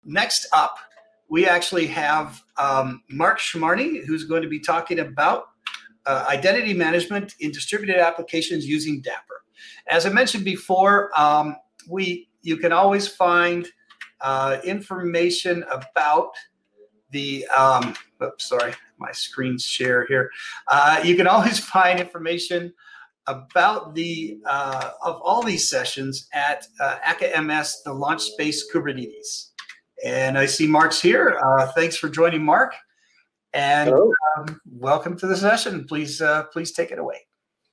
Next up, we actually have Mark Schmarny, who's going to be talking about identity management in distributed applications using Dapr. As I mentioned before, you can always find information about the, oops, sorry, my screen's share here. You can always find information about the of all these sessions at ACA-MS, the Launch Space Kubernetes. And I see Mark's here. Thanks for joining, Mark. And welcome to the session. Please take it away.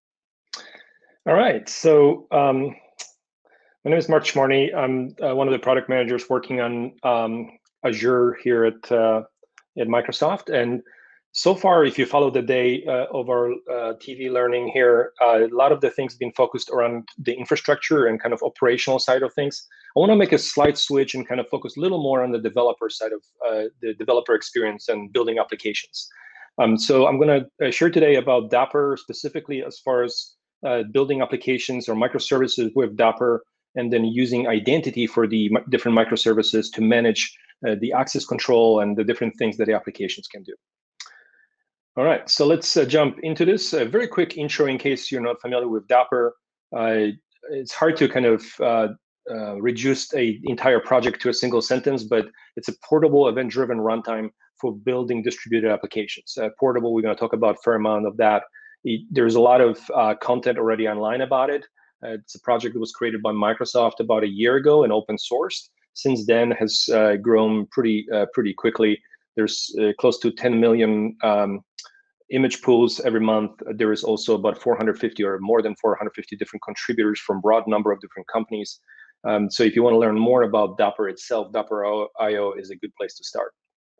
All right. So my name is Mark Schmarny. I'm one of the product managers working on Azure here at Microsoft. And so far, if you follow the day of our TV learning here, a lot of the things been focused around the infrastructure and kind of operational side of things. I want to make a slight switch and kind of focus a little more on the developer side of the developer experience and building applications. So I'm going to share today about Dapr, specifically as far as building applications or microservices with Dapr, and then using identity for the different microservices to manage the access control and the different things that the applications can do. All right, so let's jump into this. A very quick intro in case you're not familiar with Dapr. It's hard to kind of reduce an entire project to a single sentence, but it's a portable event-driven runtime for building distributed applications. Portable, we're going to talk about a fair amount of that. There's a lot of content already online about it. It's a project that was created by Microsoft about a year ago and open sourced. Since then has grown pretty quickly. There's close to 10 million image pools every month. There is also about 450 or more than 450 different contributors from a broad number of different companies. So if you want to learn more about Dapr itself, Dapr.io is a good place to start.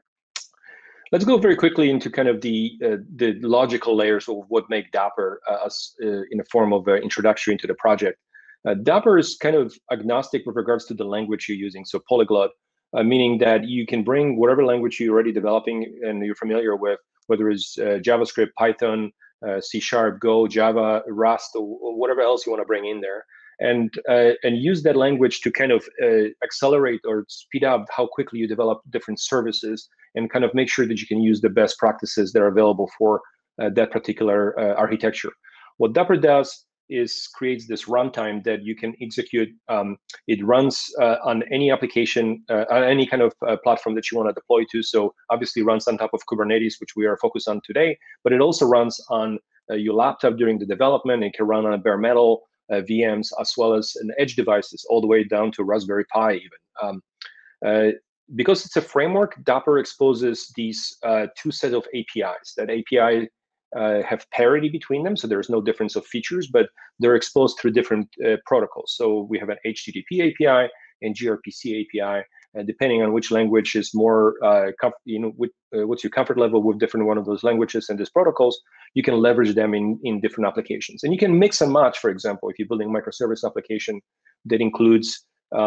Let's go very quickly into kind of the logical layers of what make Dapr in a form of introduction into the project. Dapr is kind of agnostic with regards to the language you're using, so polyglot, meaning that you can bring whatever language you're already developing and you're familiar with, whether it's JavaScript, Python, C#, Go, Java, Rust, or whatever else you want to bring in there, and use that language to kind of accelerate or speed up how quickly you develop different services and kind of make sure that you can use the best practices that are available for that particular architecture. What Dapr does is creates this runtime that you can execute. It runs on any application, on any kind of platform that you want to deploy to. So obviously runs on top of Kubernetes, which we are focused on today, but it also runs on your laptop during the development. It can run on a bare metal VMs, as well as an edge devices, all the way down to Raspberry Pi even. Because it's a framework, Dapr exposes these two sets of APIs. That API have parity between them, so there's no difference of features, but they're exposed through different protocols. So we have an HTTP API and gRPC API, and depending on which language is more, what's your comfort level with different one of those languages and these protocols, you can leverage them in different applications. And you can mix and match, for example, if you're building a microservice application that includes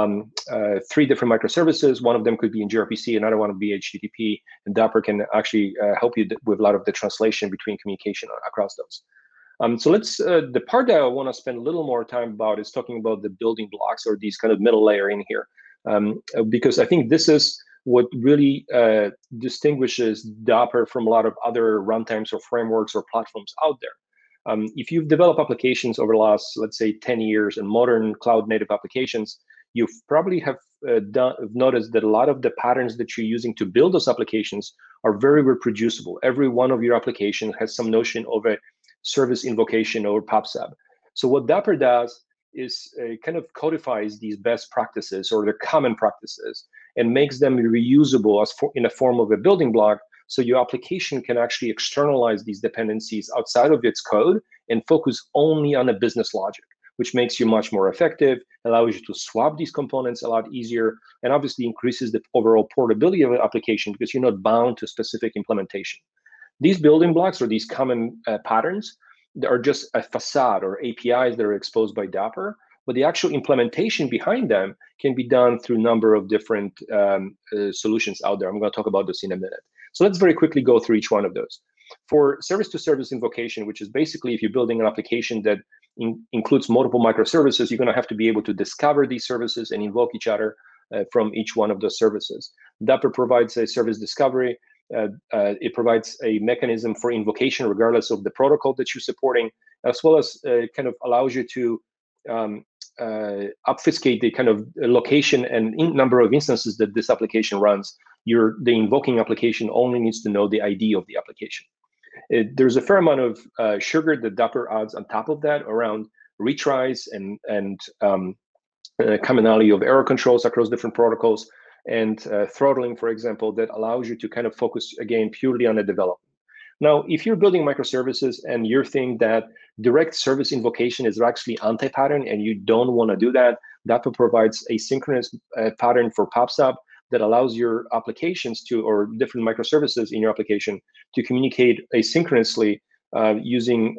3 different microservices. One of them could be in gRPC, another one would be HTTP, and Dapr can actually help you with a lot of the translation between communication across those. So let's, the part that I want to spend a little more time about is talking about the building blocks or these kind of middle layer in here, because I think this is what really distinguishes Dapr from a lot of other runtimes or frameworks or platforms out there. If you've developed applications over the last, let's say, 10 years in modern cloud native applications, you probably have noticed that a lot of the patterns that you're using to build those applications are very reproducible. Every one of your applications has some notion of a service invocation or PubSub. So what Dapr does is kind of codifies these best practices or the common practices and makes them reusable in a form of a building block, so your application can actually externalize these dependencies outside of its code and focus only on a business logic, which makes you much more effective, allows you to swap these components a lot easier, and obviously increases the overall portability of an application because you're not bound to specific implementation. These building blocks or these common patterns are just a facade or APIs that are exposed by Dapr, but the actual implementation behind them can be done through a number of different solutions out there. I'm going to talk about this in a minute. So let's very quickly go through each one of those. For service-to-service invocation, which is basically if you're building an application that includes multiple microservices, you're going to have to be able to discover these services and invoke each other. from each one of those services. Dapper provides a service discovery. It provides a mechanism for invocation regardless of the protocol that you're supporting, as well as kind of allows you to obfuscate the kind of location and number of instances that this application runs. The invoking application only needs to know the ID of the application. There's a fair amount of sugar that Dapper adds on top of that around retries and commonality of error controls across different protocols, and throttling, for example, that allows you to kind of focus, again, purely on the development. Now, if you're building microservices and you're thinking that direct service invocation is actually anti-pattern and you don't want to do that, Dapper provides a synchronous pattern for PubSub that allows your applications or different microservices in your application to communicate asynchronously using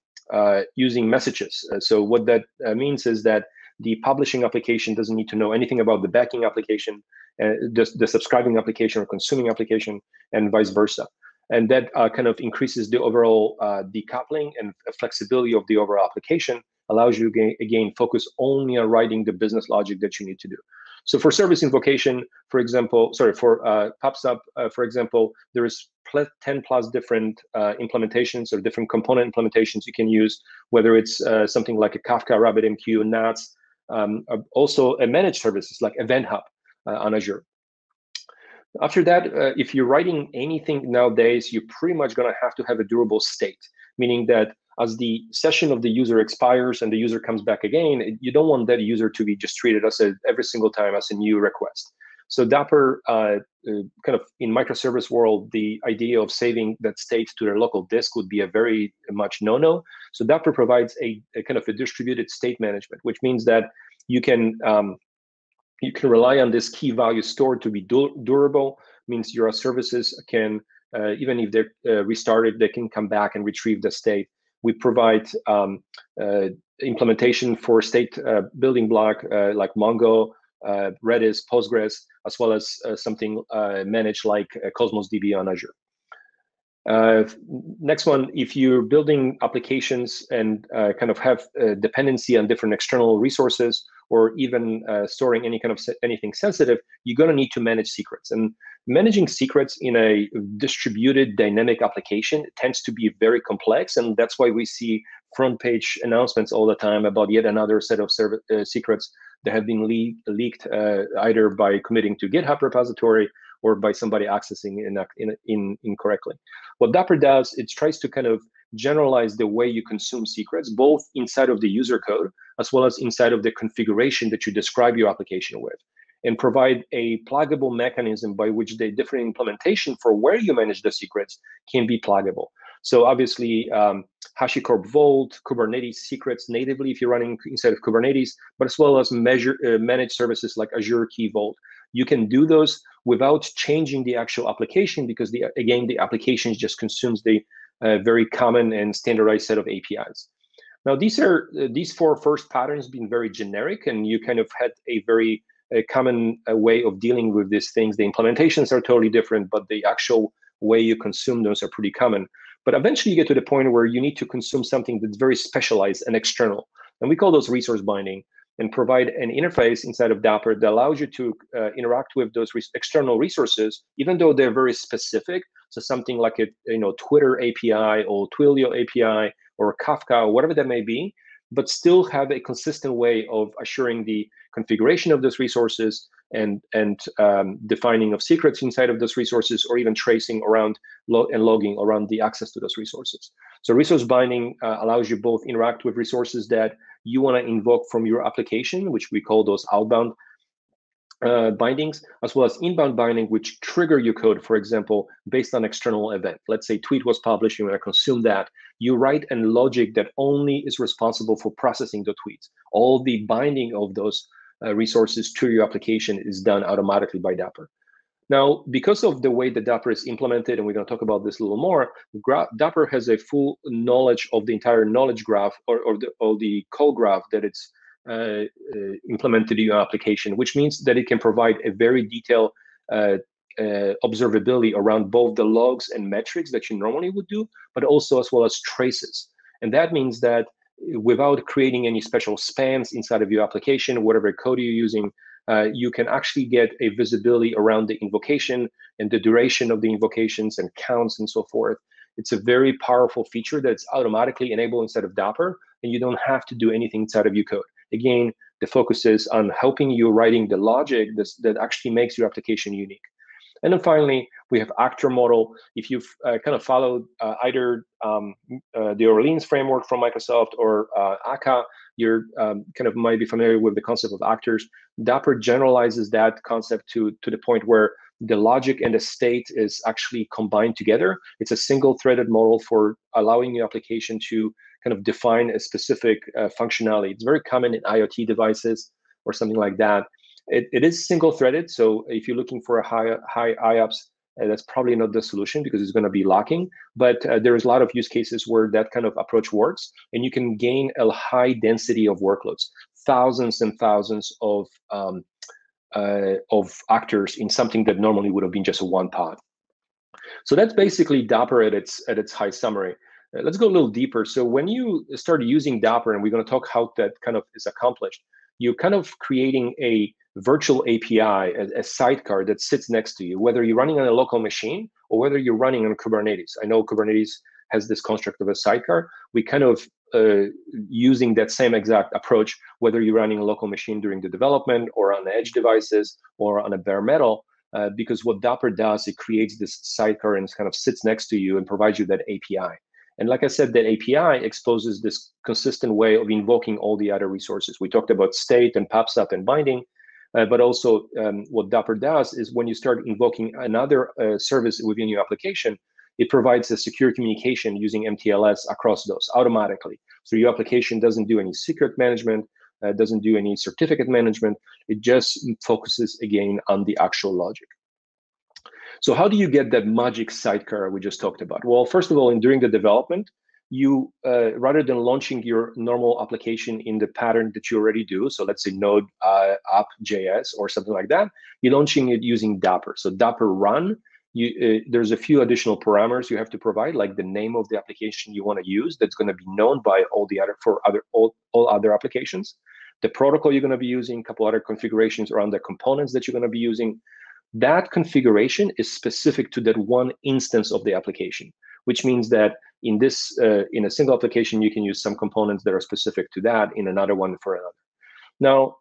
messages. So what that means is that the publishing application doesn't need to know anything about the backing application, the subscribing application or consuming application, and vice versa. And that kind of increases the overall decoupling and flexibility of the overall application, allows you to, again, focus only on writing the business logic that you need to do. So for service invocation, for example, for PubSub, for example, there is 10 plus different implementations or different component implementations you can use, whether it's something like a Kafka, RabbitMQ, NATS, also a managed services like Event Hub on Azure. After that, if you're writing anything nowadays, you're pretty much going to have a durable state, meaning that as the session of the user expires and the user comes back again, you don't want that user to be just treated as every single time as a new request. So Dapper, kind of in microservice world, the idea of saving that state to their local disk would be a very much no-no. So Dapper provides a kind of a distributed state management, which means that you can rely on this key value stored to be durable. Means your services can, even if they're restarted, they can come back and retrieve the state. We provide implementation for state building block like Mongo, Redis, Postgres, as well as something managed like Cosmos DB on Azure. Next one, if you're building applications and kind of have dependency on different external resources, or even storing anything sensitive, you're going to need to manage secrets. And managing secrets in a distributed dynamic application tends to be very complex, and that's why we see front page announcements all the time about yet another set of secrets that have been leaked either by committing to GitHub repository or by somebody accessing incorrectly. What Dapper does, it tries to kind of generalize the way you consume secrets, both inside of the user code, as well as inside of the configuration that you describe your application with, and provide a pluggable mechanism by which the different implementation for where you manage the secrets can be pluggable. So obviously, HashiCorp Vault, Kubernetes secrets natively if you're running inside of Kubernetes, but as well as managed services like Azure Key Vault. You can do those without changing the actual application because, again, the application just consumes the very common and standardized set of APIs. Now, these four first patterns being very generic, and you kind of had a very common way of dealing with these things. The implementations are totally different, but the actual way you consume those are pretty common. But eventually you get to the point where you need to consume something that's very specialized and external. And we call those resource binding, and provide an interface inside of Dapper that allows you to interact with those external resources, even though they're very specific. So something like a Twitter API or Twilio API or Kafka or whatever that may be, but still have a consistent way of assuring the configuration of those resources and defining of secrets inside of those resources, or even tracing around and logging around the access to those resources. So resource binding allows you both interact with resources that you want to invoke from your application, which we call those outbound bindings, as well as inbound binding, which trigger your code, for example, based on external event. Let's say tweet was published, you want to consume that. You write a logic that only is responsible for processing the tweets. All the binding of those resources to your application is done automatically by Dapper. Now, because of the way that Dapper is implemented, and we're going to talk about this a little more, Dapper has a full knowledge of the entire knowledge graph or the call graph that it's implemented in your application, which means that it can provide a very detailed observability around both the logs and metrics that you normally would do, but also as well as traces. And that means that without creating any special spans inside of your application, whatever code you're using, you can actually get a visibility around the invocation and the duration of the invocations and counts and so forth. It's a very powerful feature that's automatically enabled inside of Dapper, and you don't have to do anything inside of Ucode. Again, the focus is on helping you writing the logic that actually makes your application unique. And then finally, we have actor model. If you've kind of followed either the Orleans framework from Microsoft or Akka, you're kind of might be familiar with the concept of actors. Dapper generalizes that concept to the point where the logic and the state is actually combined together. It's a single threaded model for allowing your application to kind of define a specific functionality. It's very common in IoT devices or something like that. It is single threaded, so if you're looking for a high IOPS, that's probably not the solution because it's going to be locking. But there's a lot of use cases where that kind of approach works, and you can gain a high density of workloads, thousands and thousands of actors in something that normally would have been just one pod. So that's basically Dapper at its high summary. Let's go a little deeper. So when you start using Dapper, and we're going to talk how that kind of is accomplished, you're kind of creating a virtual API, a sidecar that sits next to you, whether you're running on a local machine or whether you're running on Kubernetes. I know Kubernetes has this construct of a sidecar. We kind of using that same exact approach, whether you're running a local machine during the development or on the edge devices or on a bare metal, because what Dapper does, it creates this sidecar and kind of sits next to you and provides you that API. And like I said, that API exposes this consistent way of invoking all the other resources. We talked about state and PubSub and binding, but also what Dapper does is when you start invoking another service within your application, it provides a secure communication using MTLS across those automatically. So your application doesn't do any secret management, doesn't do any certificate management. It just focuses again on the actual logic. So how do you get that magic sidecar we just talked about? Well, first of all, during the development, you rather than launching your normal application in the pattern that you already do, so let's say Node app.js or something like that, you're launching it using Dapper. So Dapper run, there's a few additional parameters you have to provide, like the name of the application you want to use that's going to be known by all other applications, the protocol you're going to be using, a couple other configurations around the components that you're going to be using. That configuration is specific to that one instance of the application, which means that in a single application, you can use some components that are specific to that, in another one for another. Now,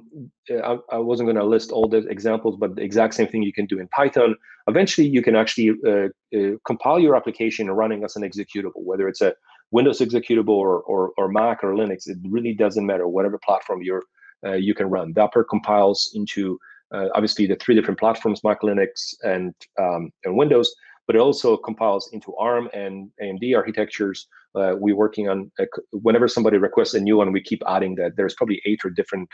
I wasn't going to list all the examples, but the exact same thing you can do in Python. Eventually, you can actually compile your application running as an executable, whether it's a Windows executable or Mac or Linux. It really doesn't matter, whatever platform you can run. Dapper compiles into obviously the three different platforms, Mac, Linux, and Windows, but it also compiles into ARM and AMD architectures. We're working on, whenever somebody requests a new one, we keep adding that. There's probably 8 or different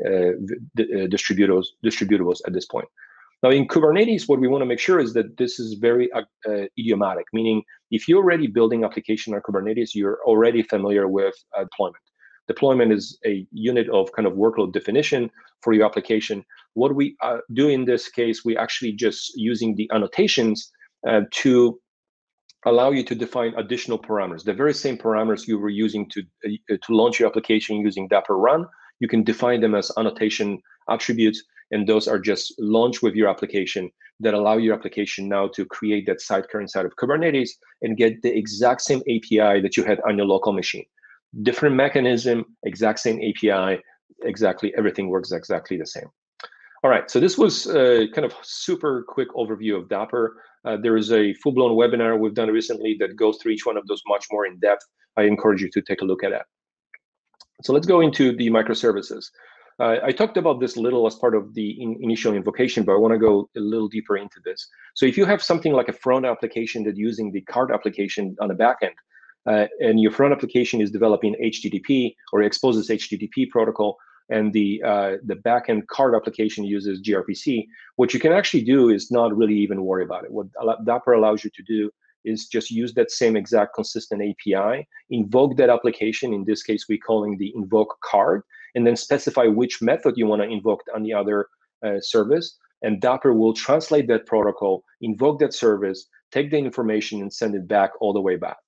distributables at this point. Now in Kubernetes, what we want to make sure is that this is very idiomatic, meaning if you're already building application on Kubernetes, you're already familiar with deployment. Deployment is a unit of kind of workload definition for your application. What we do in this case, we actually just using the annotations to allow you to define additional parameters. The very same parameters you were using to launch your application using Dapper run, you can define them as annotation attributes, and those are just launched with your application that allow your application now to create that sidecar inside of Kubernetes and get the exact same API that you had on your local machine. Different mechanism, exact same API, exactly everything works exactly the same. All right, so this was kind of super quick overview of Dapper. There is a full-blown webinar we've done recently that goes through each one of those much more in depth. I encourage you to take a look at that. So let's go into the microservices. I talked about this little as part of the initial invocation, but I want to go a little deeper into this. So if you have something like a front application that using the card application on the back end, and your front application is developing HTTP or exposes HTTP protocol, and the backend card application uses gRPC, what you can actually do is not really even worry about it. What Dapper allows you to do is just use that same exact consistent API, invoke that application. In this case, we're calling the invoke card, and then specify which method you want to invoke on the other service. And Dapper will translate that protocol, invoke that service, take the information, and send it back all the way back.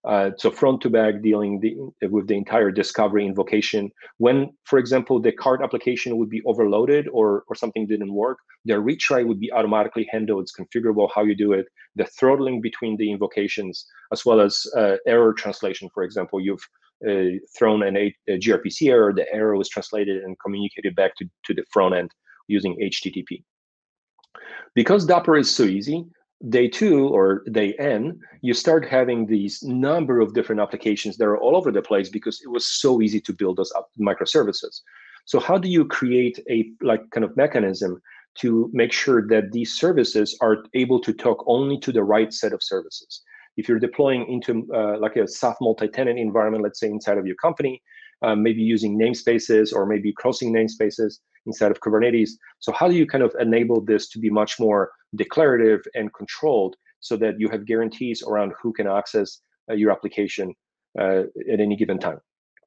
So front to back dealing with the entire discovery invocation. When, for example, the card application would be overloaded or something didn't work, the retry would be automatically handled. It's configurable how you do it. The throttling between the invocations, as well as error translation. For example, you've thrown a gRPC error, the error was translated and communicated back to the front end using HTTP. Because Dapr is so easy, day 2 or day N, you start having these number of different applications that are all over the place because it was so easy to build those microservices. So how do you create a kind of mechanism to make sure that these services are able to talk only to the right set of services? If you're deploying into like a SAF multi-tenant environment, let's say inside of your company, maybe using namespaces or maybe crossing namespaces inside of Kubernetes. So how do you kind of enable this to be much more declarative and controlled so that you have guarantees around who can access your application at any given time?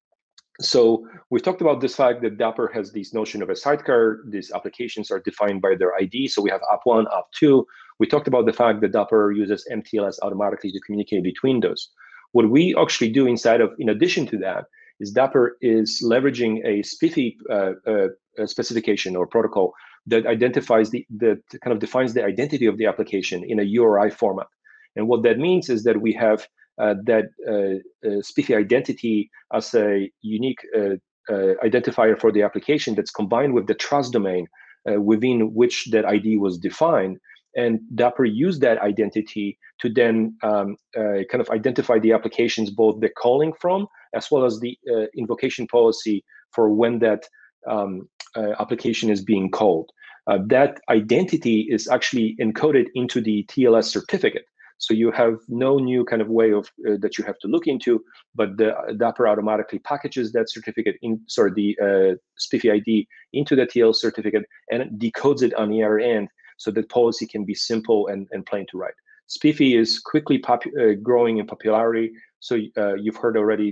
So we talked about this fact that Dapr has this notion of a sidecar. These applications are defined by their ID. So we have app1, app2. We talked about the fact that Dapr uses MTLS automatically to communicate between those. What we actually do inside of, in addition to that, is Dapr is leveraging a SPIFFE specification or protocol that identifies that kind of defines the identity of the application in a URI format. And what that means is that we have that SPIFFE identity as a unique identifier for the application that's combined with the trust domain within which that ID was defined. And Dapr used that identity to then kind of identify the applications, both the calling from as well as the invocation policy for when that application is being called. That identity is actually encoded into the TLS certificate. So you have no new kind of way of that you have to look into, but the Dapr automatically packages that certificate the SPIFFE ID into the TL certificate and decodes it on the other end, so that policy can be simple and plain to write. SPIFFE is quickly growing in popularity. So you've heard already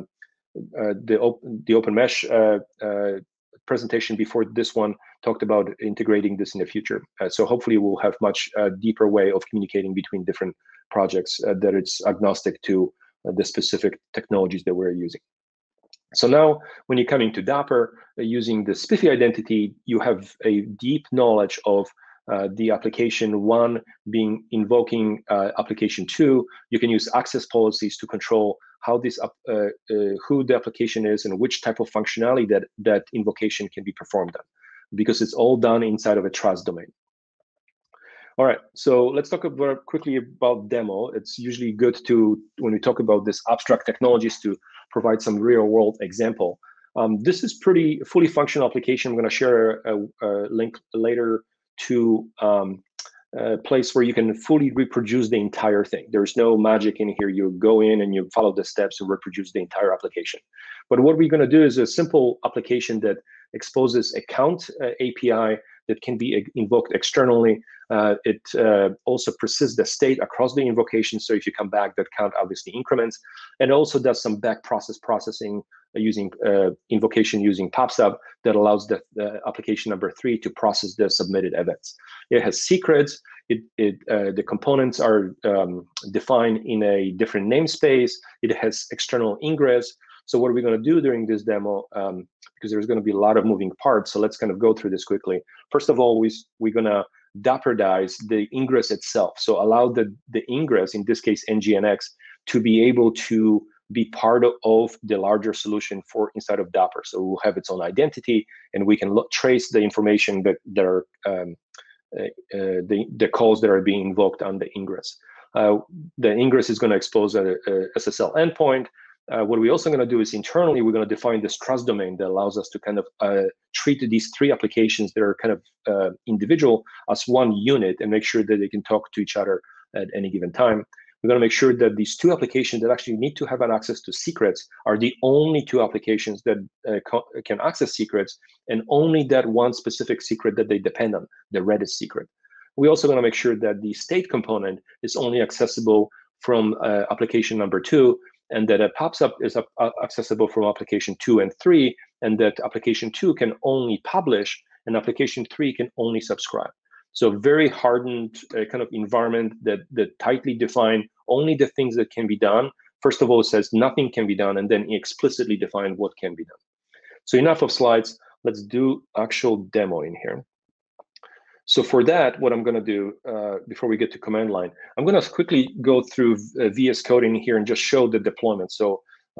the Open Mesh presentation before this one talked about integrating this in the future. So hopefully we'll have much deeper way of communicating between different projects that it's agnostic to the specific technologies that we're using. So now when you come into Dapr, using the SPIFFE identity, you have a deep knowledge of the application 1 being invoking application 2. You can use access policies to control how this who the application is and which type of functionality that invocation can be performed on, because it's all done inside of a trust domain. All right, so let's talk quickly about demo. It's usually good to, when we talk about this abstract technologies, to provide some real world example. This is pretty fully functional application. I'm going to share a link later to a place where you can fully reproduce the entire thing. There's no magic in here. You go in and you follow the steps to reproduce the entire application. But what we're going to do is a simple application that exposes account API that can be invoked externally. It also persists the state across the invocation. So if you come back, that count obviously increments, and also does some back processing using invocation using PubSub that allows the application number 3 to process the submitted events. It has secrets. The components are defined in a different namespace. It has external ingress. So what are we going to do during this demo? Because there's going to be a lot of moving parts. So let's kind of go through this quickly. First of all, we're going to Daprdize the ingress itself. So allow the ingress, in this case NGINX, to be able to be part of the larger solution for inside of Dapr. So we'll have its own identity, and we can trace the information that are the calls that are being invoked on the ingress. The ingress is going to expose a SSL endpoint. What we're also going to do is internally, we're going to define this trust domain that allows us to kind of treat these 3 applications that are kind of individual as one unit and make sure that they can talk to each other at any given time. We're going to make sure that these 2 applications that actually need to have an access to secrets are the only 2 applications that can access secrets, and only that one specific secret that they depend on, the Redis secret. We're also going to make sure that the state component is only accessible from application number 2, and that a PubSub is accessible from application 2 and 3, and that application 2 can only publish and application 3 can only subscribe. So very hardened kind of environment that tightly define only the things that can be done First of all, it says nothing can be done, and then explicitly defined what can be done. So enough of slides. Let's do actual demo in here. So for that, what I'm going to do before we get to command line, I'm going to quickly go through VS Code in here and just show the deployment. So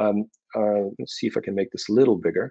let's see if I can make this a little bigger.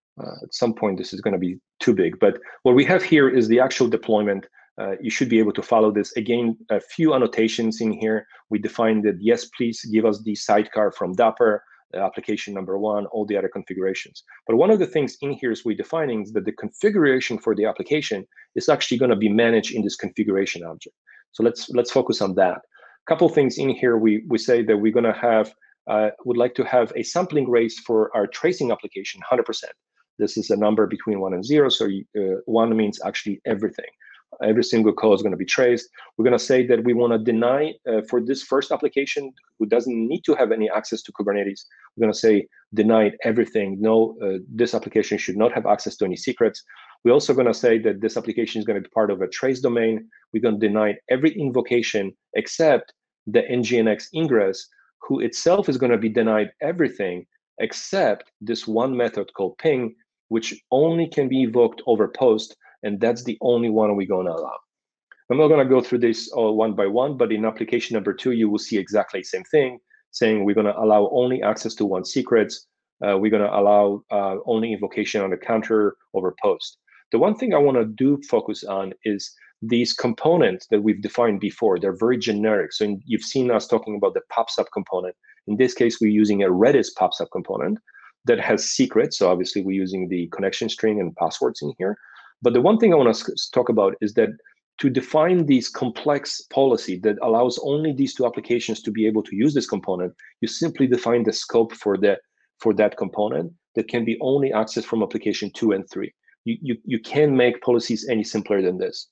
At some point, this is going to be too big. But what we have here is the actual deployment. You should be able to follow this. Again, a few annotations in here. We defined that, yes, please give us the sidecar from Dapper, application number 1, all the other configurations. But one of the things in here is we're defining is that the configuration for the application is actually going to be managed in this configuration object. So let's focus on that. A couple things in here. We say that we're going to have, would like to have a sampling rate for our tracing application, 100%. This is a number between 1 and 0. So 1 means actually everything. Every single code is going to be traced. We're going to say that we want to deny for this first application who doesn't need to have any access to Kubernetes. We're going to say denied everything. No, this application should not have access to any secrets. We're also going to say that this application is going to be part of a trace domain. We're going to deny every invocation except the nginx ingress, who itself is going to be denied everything except this one method called ping, which only can be invoked over post. And that's the only one we're going to allow. I'm not going to go through this one by one, but in application number 2, you will see exactly the same thing, saying we're going to allow only access to one secrets. We're going to allow only invocation on the counter over post. The one thing I want to do focus on is these components that we've defined before. They're very generic. So you've seen us talking about the PubSub component. In this case, we're using a Redis PubSub component that has secrets. So obviously, we're using the connection string and passwords in here. But the one thing I want to talk about is that to define these complex policy that allows only these 2 applications to be able to use this component, you simply define the scope for that component that can be only accessed from application 2 and 3. You can't make policies any simpler than this.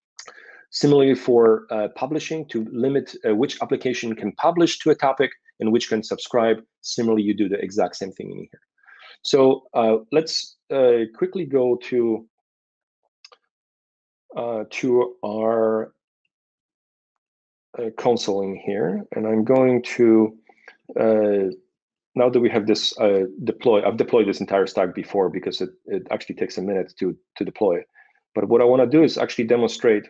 Similarly, for publishing, to limit which application can publish to a topic and which can subscribe, similarly, you do the exact same thing in here. So let's quickly go to our console in here, and I'm going to now that we have this deploy. I've deployed this entire stack before because it actually takes a minute to deploy it. But what I want to do is actually demonstrate.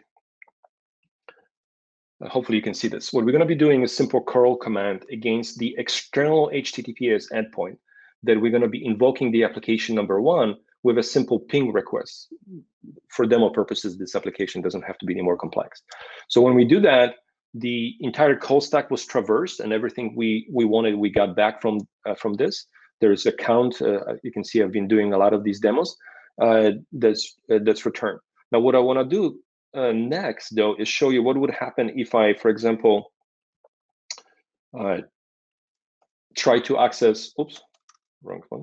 Hopefully you can see this. What we're going to be doing is simple curl command against the external HTTPS endpoint that we're going to be invoking the application number 1 with a simple ping request. For demo purposes, this application doesn't have to be any more complex. So when we do that, the entire call stack was traversed, and everything we wanted, we got back from this. There's a count. You can see I've been doing a lot of these demos. That's returned. Now, what I want to do next, though, is show you what would happen if I, for example, try to access. Oops, wrong one.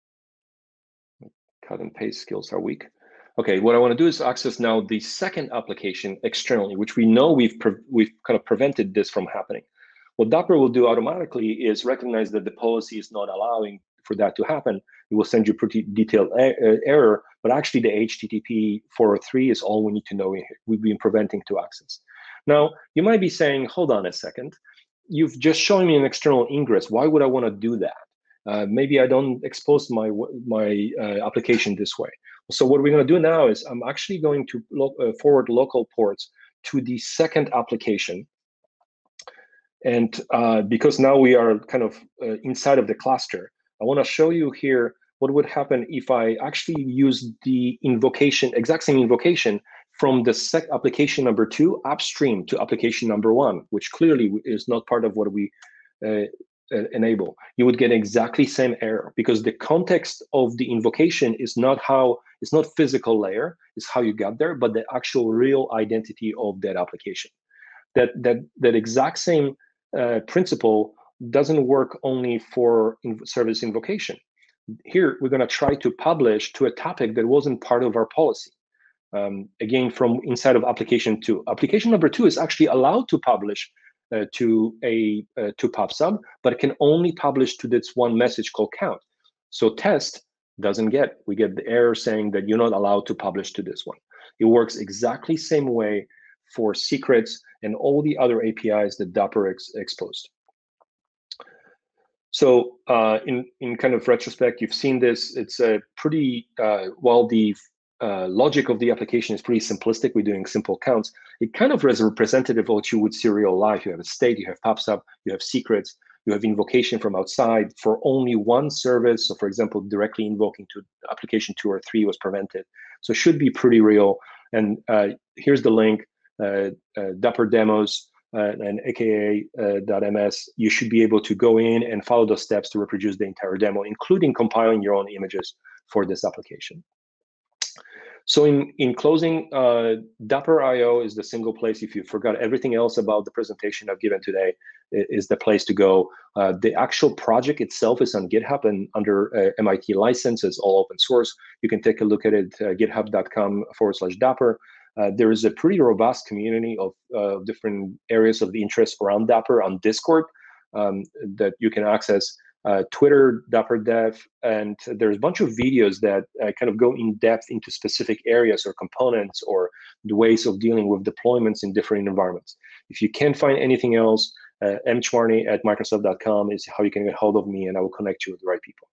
Cut and paste skills are weak. Okay, what I want to do is access now the second application externally, which we know we've kind of prevented this from happening. What Dapper will do automatically is recognize that the policy is not allowing for that to happen. It will send you pretty detailed error, but actually the HTTP 403 is all we need to know. We've been preventing to access. Now, you might be saying, hold on a second. You've just shown me an external ingress. Why would I want to do that? Maybe I don't expose my application this way. So what we're going to do now is I'm actually going to forward local ports to the second application. And because now we are kind of inside of the cluster, I want to show you here what would happen if I actually use the invocation, exact same invocation from the application number 2 upstream to application number 1, which clearly is not part of what we enable. You would get exactly same error because the context of the invocation is not physical layer, it's how you got there, but the actual real identity of that application. That exact same principle doesn't work only for service invocation. Here, we're going to try to publish to a topic that wasn't part of our policy. Again, from inside of application 2. Application number 2 is actually allowed to publish to PubSub, but it can only publish to this one message called count. So test doesn't get. We get the error saying that you're not allowed to publish to this one. It works exactly same way for secrets and all the other APIs that Dapper exposed. So in kind of retrospect, you've seen this. It's a pretty, while the logic of the application is pretty simplistic, we're doing simple counts, it kind of is representative of what you would see real life. You have a state, you have PubSub, you have secrets, you have invocation from outside for only one service. So for example, directly invoking to application 2 or 3 was prevented. So it should be pretty real. And here's the link, Dapper demos, and aka.ms, you should be able to go in and follow those steps to reproduce the entire demo, including compiling your own images for this application. So in closing, Dapper.io is the single place. If you forgot everything else about the presentation I've given today, is the place to go. The actual project itself is on GitHub and under MIT license. It's all open source. You can take a look at it, github.com/Dapper. There is a pretty robust community of different areas of the interest around Dapper on Discord that you can access. Twitter, Dapper Dev, and there's a bunch of videos that kind of go in depth into specific areas or components or the ways of dealing with deployments in different environments. If you can't find anything else, mchmarney@microsoft.com is how you can get hold of me, and I will connect you with the right people.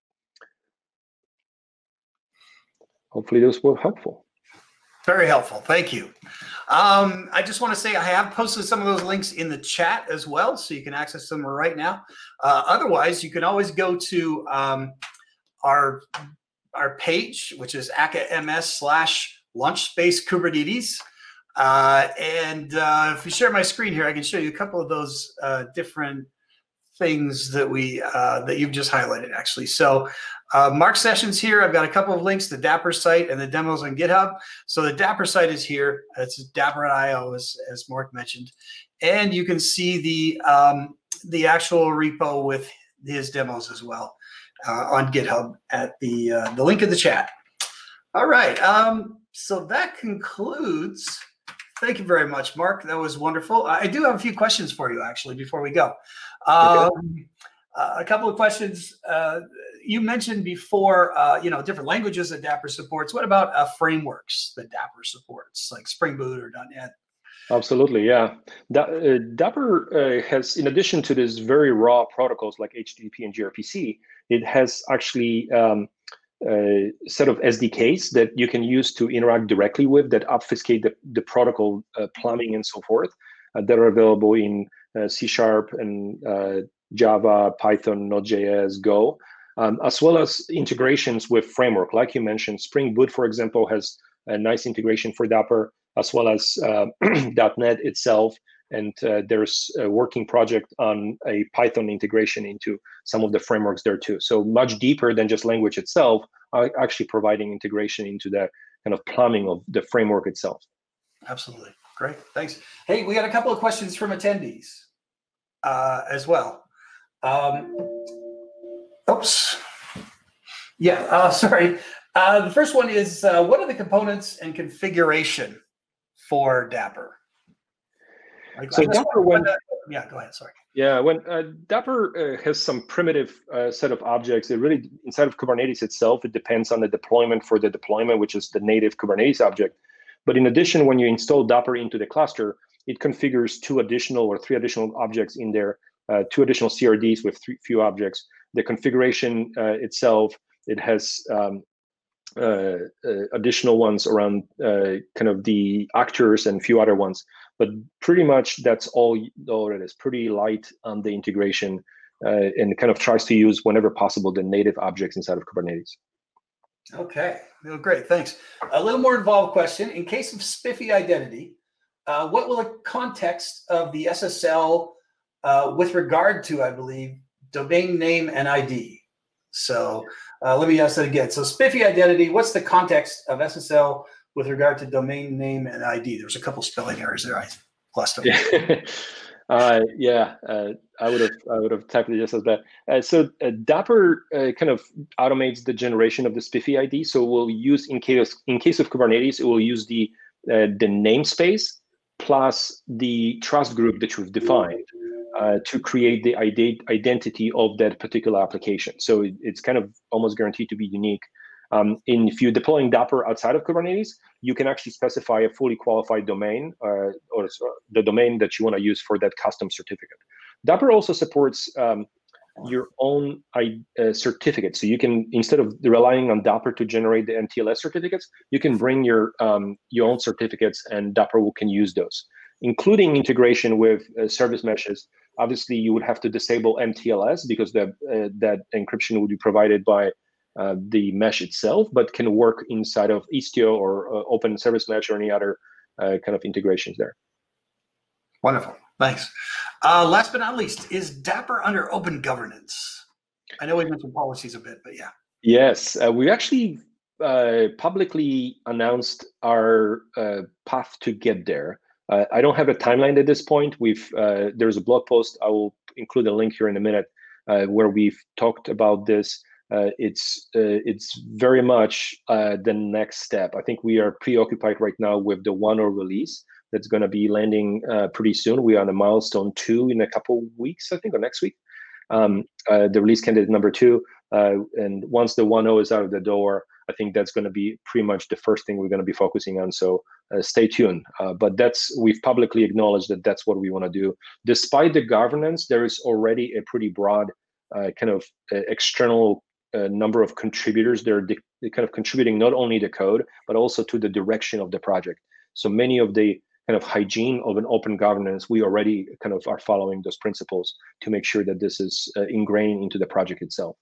Hopefully those were helpful. Very helpful. Thank you. I just want to say I have posted some of those links in the chat as well, so you can access them right now. Otherwise, you can always go to our page, which is aka.ms/launchspace Kubernetes. And if you share my screen here, I can show you a couple of those different things that that you've just highlighted, actually. So Mark Sessions here. I've got a couple of links, the Dapper site and the demos on GitHub. So the Dapper site is here. It's Dapper.io, as Mark mentioned. And you can see the actual repo with his demos as well on GitHub at the link in the chat. All right. So that concludes. Thank you very much, Mark. That was wonderful. I do have a few questions for you, actually, before we go. A couple of questions. You mentioned before, different languages that Dapper supports. What about frameworks that Dapper supports, like Spring Boot or .NET? Absolutely, yeah. Dapper has, in addition to these very raw protocols like HTTP and gRPC, it has actually a set of SDKs that you can use to interact directly with that obfuscate the protocol plumbing and so forth that are available in C# and Java, Python, Node.js, Go, as well as integrations with framework. Like you mentioned, Spring Boot, for example, has a nice integration for Dapper, as well as .NET itself. And there's a working project on a Python integration into some of the frameworks there too. So much deeper than just language itself, actually providing integration into the kind of plumbing of the framework itself. Absolutely. Great. Thanks. Hey, we got a couple of questions from attendees as well. Oops. Yeah, sorry. The first one is, what are the components and configuration for Dapper? So Dapper, yeah, go ahead. Sorry. Yeah, when Dapper has some primitive set of objects. It really, inside of Kubernetes itself, it depends on the deployment for the deployment, which is the native Kubernetes object. But in addition, when you install Dapper into the cluster, it configures 2 additional or 3 additional objects in there, 2 additional CRDs with few objects. The configuration itself, it has additional ones around kind of the actors and a few other ones. But pretty much that's all it is, pretty light on the integration and kind of tries to use whenever possible the native objects inside of Kubernetes. Okay, well, great, thanks. A little more involved question. In case of spiffy identity, what will the context of the SSL with regard to, I believe, domain name and ID? So let me ask that again. So spiffy identity, what's the context of SSL with regard to domain name and ID? There's a couple spelling errors there. I blessed them. Yeah, I would have typed it just as bad. So Dapper kind of automates the generation of the spiffy ID. So we'll use in case of Kubernetes, it will use the namespace plus the trust group that you've defined to create the identity of that particular application. So it's kind of almost guaranteed to be unique. If you're deploying Dapper outside of Kubernetes, you can actually specify a fully qualified domain or the domain that you want to use for that custom certificate. Dapper also supports your own certificate. So you can, instead of relying on Dapr to generate the MTLS certificates, you can bring your own certificates, and Dapr can use those, including integration with service meshes. Obviously, you would have to disable MTLS because that encryption would be provided by the mesh itself, but can work inside of Istio or Open Service Mesh or any other kind of integrations there. Wonderful, thanks. Last but not least, is Dapr under open governance? I know we mentioned policies a bit, but yeah. Yes, we actually publicly announced our path to get there. I don't have a timeline at this point. There's a blog post. I will include a link here in a minute where we've talked about this. It's very much the next step. I think we are preoccupied right now with the 1.0 release that's going to be landing pretty soon. We are on a milestone 2 in a couple weeks, I think, or next week. The release candidate number 2. And once the 1.0 is out of the door, I think that's going to be pretty much the first thing we're going to be focusing on. So stay tuned. But we've publicly acknowledged that that's what we want to do. Despite the governance, there is already a pretty broad kind of external number of contributors. They're kind of contributing not only the code, but also to the direction of the project. So many of the kind of hygiene of an open governance, we already kind of are following those principles to make sure that this is ingrained into the project itself.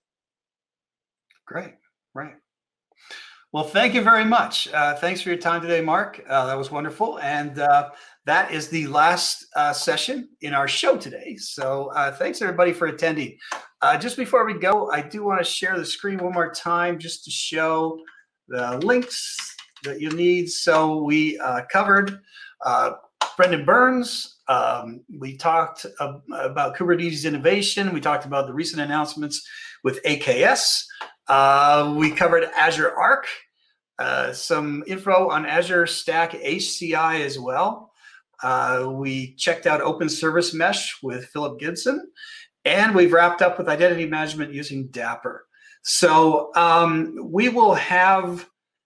Great, right. Well, thank you very much. Thanks for your time today, Mark. That was wonderful. And that is the last session in our show today. So thanks everybody for attending. Just before we go, I do want to share the screen one more time just to show the links that you need. So we covered Brendan Burns. We talked about Kubernetes innovation. We talked about the recent announcements with AKS. We covered Azure Arc, some info on Azure Stack HCI as well. We checked out Open Service Mesh with Philip Gibson, and we've wrapped up with identity management using Dapr. So we will have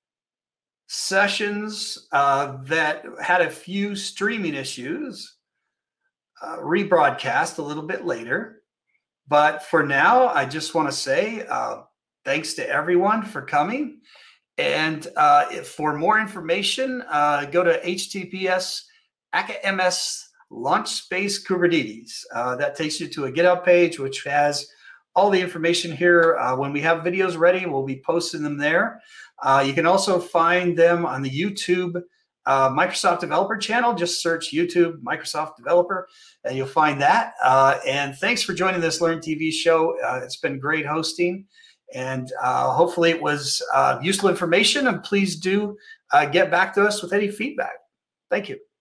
sessions that had a few streaming issues rebroadcast a little bit later. But for now, I just want to say thanks to everyone for coming. And for more information, go to https://aka-ms launch space Kubernetes. That takes you to a GitHub page, which has all the information here. When we have videos ready, we'll be posting them there. You can also find them on the YouTube Microsoft Developer channel. Just search YouTube Microsoft Developer, and you'll find that. And thanks for joining this Learn TV show. It's been great hosting. And hopefully it was useful information. And please do get back to us with any feedback. Thank you.